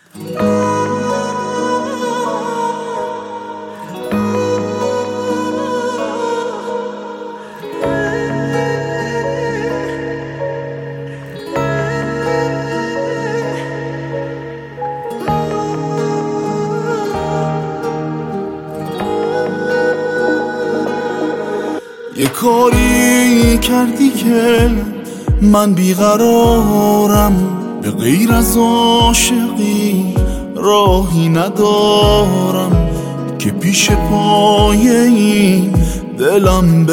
یه کاری کردی که من بیقرارم، به غیر از عاشقی راهی ندارم که پیش پای این دلم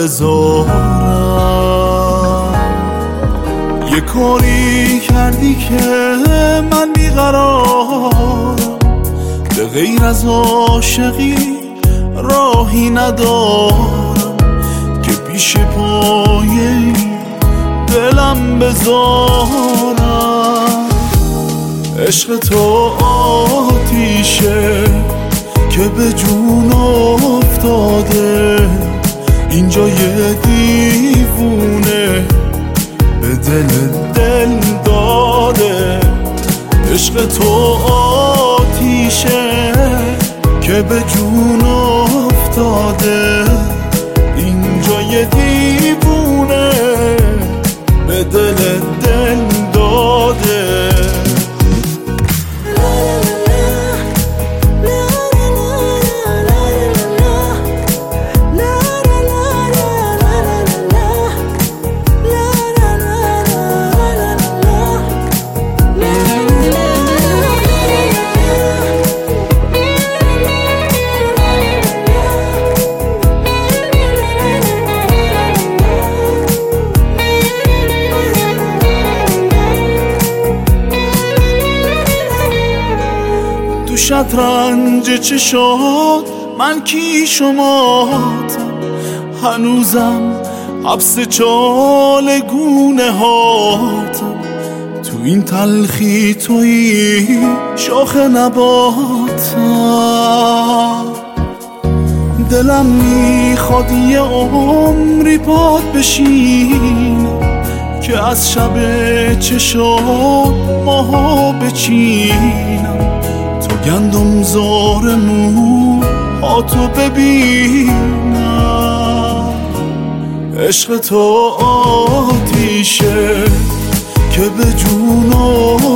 بذارم. یه کاری کردی که من بیقرارم، به غیر از عاشقی راهی ندارم که پیش پای دلم بذارم. عشق تو آتیشه که به جون افتاده، اینجا یه دیوونه به دل داده. عشق تو آتیشه که به جون افتاده، اینجا یه دیوونه به دل داده. تو شطرنج چشات من کی شماتم، هنوزم حبس چالگونه هاتم. تو این تلخی توی شاخ نباتم. دلم میخواد یه عمری پات بشینم که از شب چشات ماها بچینم. تو گندم زار موهاتو ببینم. عشق تو آتیشه که به جون